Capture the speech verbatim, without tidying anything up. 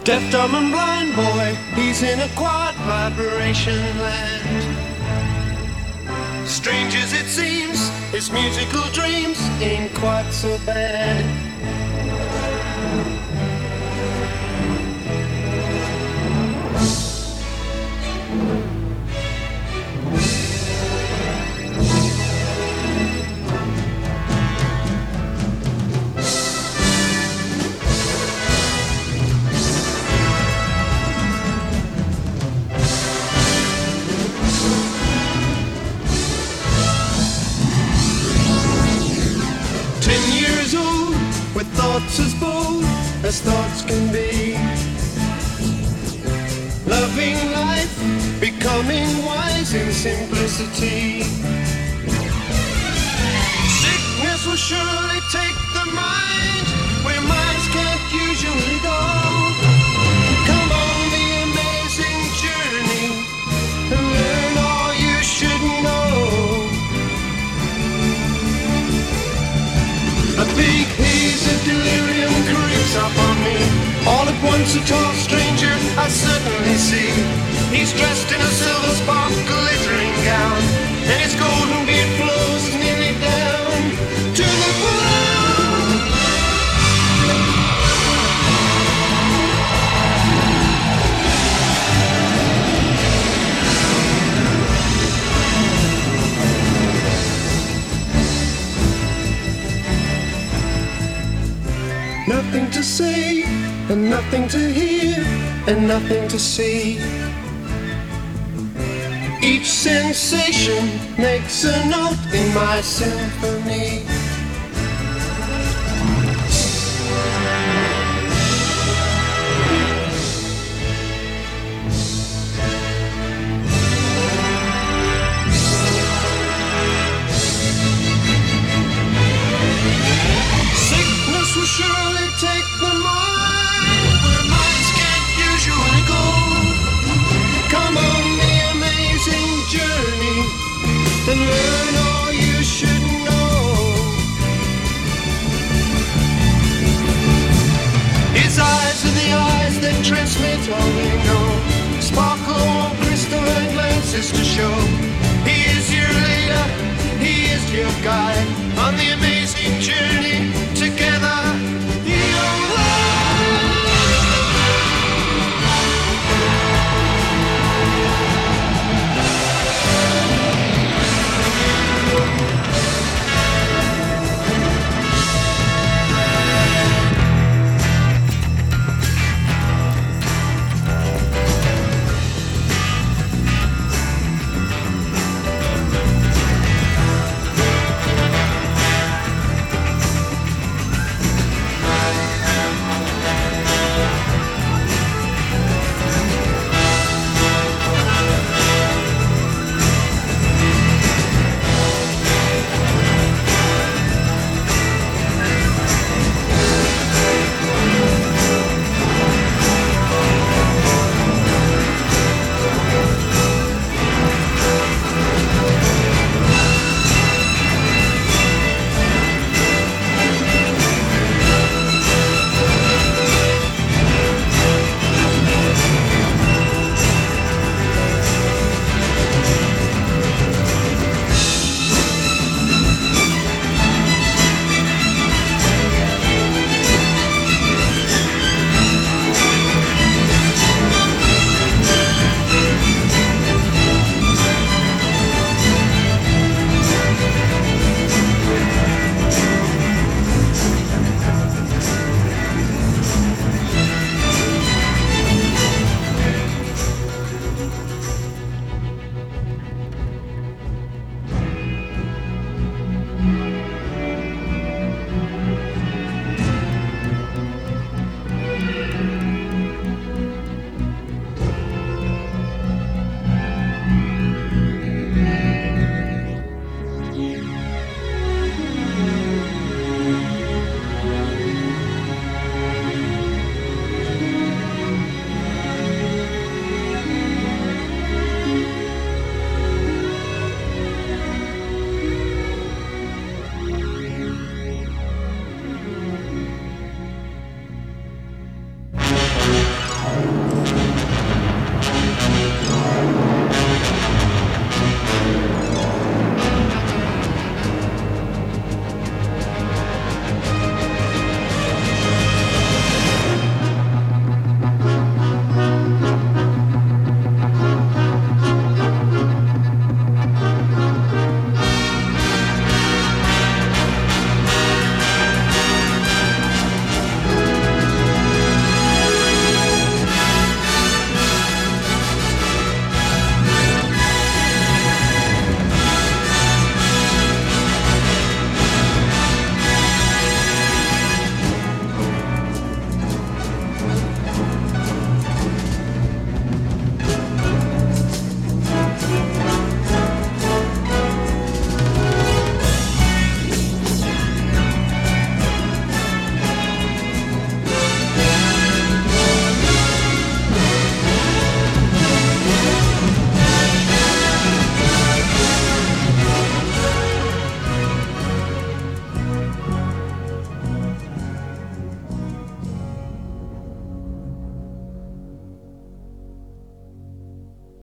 Deaf, dumb and blind boy, he's in a quad vibration land. Strange as it seems, his musical dreams ain't quite so bad. Thoughts as bold as thoughts can be. Loving life, becoming wise in simplicity. Sickness will surely take the mind where minds can't usually go. Come on the amazing journey and learn all you should know. A big haze of delirium creeps up on me. All at once a tall stranger I suddenly see. He's dressed in a silver spark glittering gown, and his golden beard flows nearly down to the ground. Nothing to say, and nothing to hear, and nothing to see. Each sensation makes a note in my symphony. Sickness will surely take the mind where minds can't usually go. Come on the amazing journey and learn all you should know. His eyes are the eyes that transmit all we know. Sparkle on crystalline glances to show